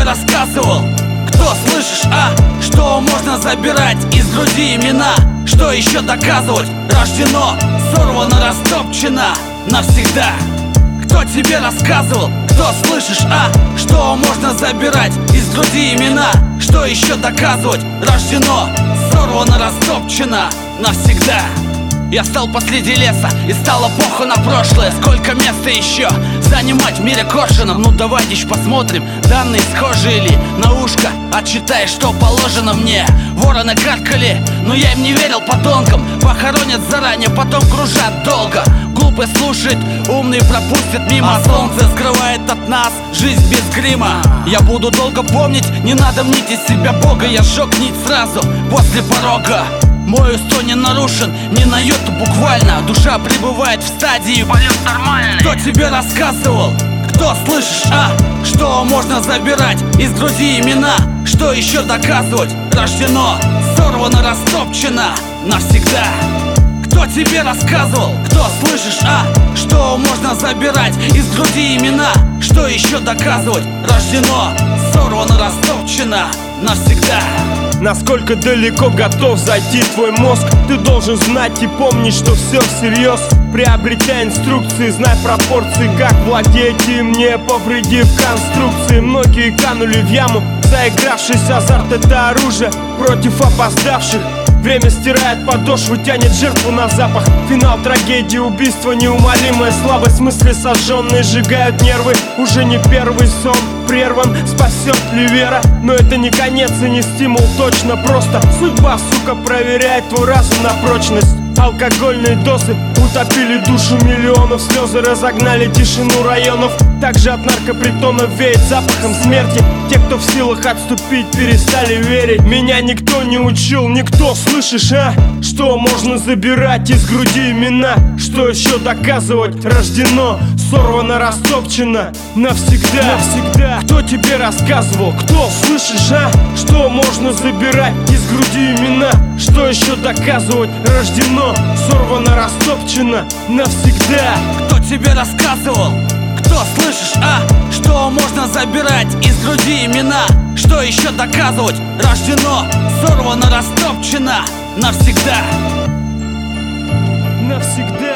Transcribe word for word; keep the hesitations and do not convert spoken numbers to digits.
рассказывал? Кто, слышишь, а? Что можно забирать из груди имена? Что еще доказывать? Рождено, сорвано, растопчено навсегда. Кто тебе рассказывал? Кто, слышишь, а? Что можно забирать из груди имена? Что еще доказывать? Рождено, сорвано, растопчено навсегда. Я стал посреди леса, и стало похуй на прошлое. Сколько места еще занимать в мире коршуном? Ну давайте еще посмотрим, данные схожи или на ушко отчитай, что положено мне. Вороны каркали, но я им не верил, подонкам. Похоронят заранее, потом кружат долго. Глупый слушает, умный пропустит мимо. Солнце скрывает от нас жизнь без грима. Я буду долго помнить, не надо мнить из себя Бога. Я сжег нить сразу после порога. Мой устой не нарушен, ни на йоту буквально. Душа пребывает в стадии полет нормальный. Кто тебе рассказывал? Кто, слышишь, а? Что можно забирать из груди имена? Что еще доказывать? Рождено, сорвано, растопчено навсегда. Кто тебе рассказывал? Кто, слышишь, а? Что можно забирать из груди имена? Что еще доказывать? Рождено, сорвано, растопчено навсегда. Насколько далеко готов зайти твой мозг? Ты должен знать и помнить, что все всерьез. Приобретя инструкции, знай пропорции, как владеть им, не повредив конструкции. Многие канули в яму, заигравшись, азарт — это оружие против опоздавших. Время стирает подошву, тянет жертву на запах. Финал трагедии, убийство, неумолимая слабость. Мысли сожженные сжигают нервы. Уже не первый сон прерван, спасет ли вера? Но это не конец и не стимул, точно просто судьба, сука, проверяет твой разум на прочность. Алкогольные дозы утопили душу миллионов. Слезы разогнали тишину районов. Также от наркопритонов веет запахом смерти. Те, кто в силах отступить, перестали верить. Меня никто не учил, никто, слышишь, а? Что можно забирать из груди имена? Что еще доказывать? Рождено, сорвано, растопчено навсегда. Навсегда. Кто тебе рассказывал? Кто, слышишь, а? Что можно забирать из груди имена? Что еще доказывать? Рождено, сорвано, растопчено навсегда. Кто тебе рассказывал? Кто, слышишь, а? Что можно забирать из груди имена? Что еще доказывать? Рождено, сорвано, растопчено навсегда. Навсегда.